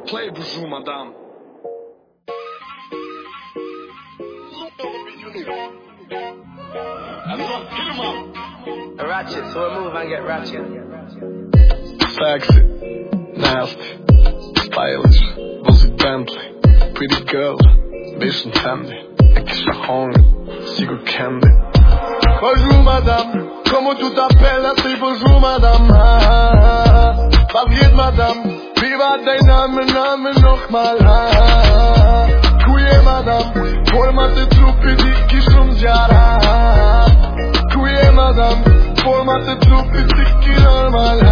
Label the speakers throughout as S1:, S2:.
S1: play, bonjour madame.
S2: Ratchet, so we move and get ratchet.
S1: Sexy, nasty, stylish, возит Bentley. Pretty girl, vision handy. Extra hungry, secret candy. Bonjour madame, comment tu t'appelles? C'est bonjour madame. Was geht madame? Wie war dein Name nochmal? Kuye madame, formate truppe di kishum zjara. Kuye madame, formate truppe di normal.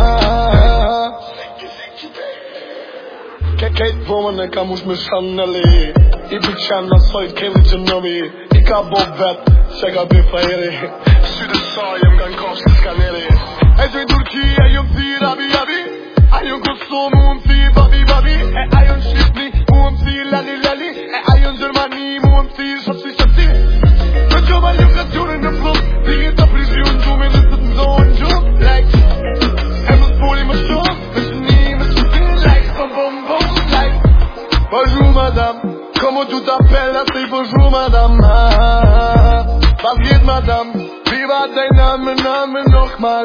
S1: Kate woman e ka mush me Chaneli. I pëlqen na sojt Kelly Gjenovi. I ka bo vet, që ka bi fajeri. Sytë sa jem nga n'kosh që s'kaneri. E gjoj Turki, e jom si rabi ajo Kosovë mu më si babi e ajo në Shqipni mu më si lali e ajo në Gjermani mu më si shapsi në qoma lokacionin në plot Dije të prishju në gjume dhe të të ndonë gjume like e më s'poli më shumë me shëni me shqipin like bom like bonjour madame comment tu t'appelles c'est bonjour madame was geht madame wie war dein Name nochmal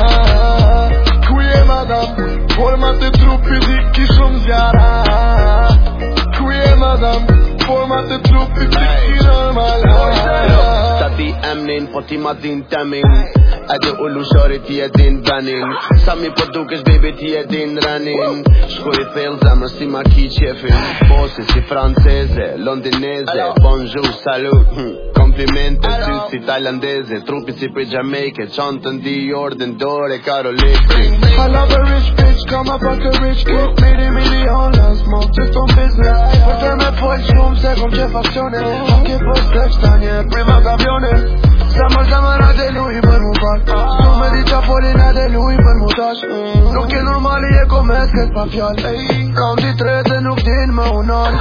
S1: Kuye madame formate truppe di kishum zjara Kuye madame formate truppe di normal
S2: Ta di emnin, po ti ma din temin Edhe ullu shori ti e din venin Sa mi po dukesh baby ti e din renin Shkoj i thell zemrë si ma ki qefin Bosi si franceze, londineze Bonjour, salut, komplimente Sy si thailandeze, trupi si për Jamaica Çantën Dior, dore Karoliki
S1: I love a rich bitch, come up like a rich kid Million, smoke just on business Për me folë shumë se kom qef aksione Ke post sex tanje, privat avione Zamër atë luj për mu pak Su me di qa folin atë luj për mu tash Nuk e normali e komes kët pa fjall Raundi trete nuk din më unan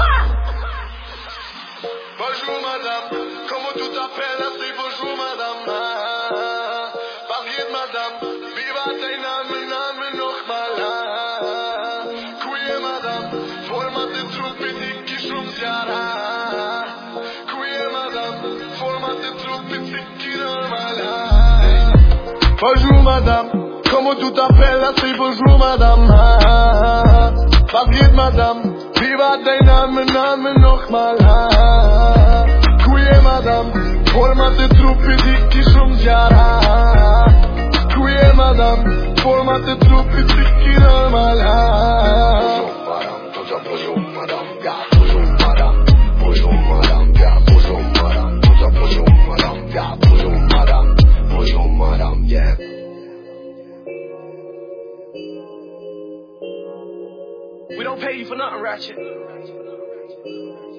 S1: Bonjour madame, comment tu t'appelles? C'est bonjour madame Was geht madame? Wie war dein Name nochmal? Kuye madame, formate truppe di kishum zjara Kuye madame, formate truppe di normal Bonjour madame, comment tu t'appelles? C'est bonjour madame Was geht madame? Wie war dein Name nochmal? Kuye madame, formate truppe di kishum zjara Kuye madame, formate truppe di normal Bonjour madame, yeah, bonjour madame Bonjour madame, yeah, bonjour madame Bonjour madame, yeah, bonjour madame Bonjour madame, yeah
S2: We don't pay you for nothing, Ratchet.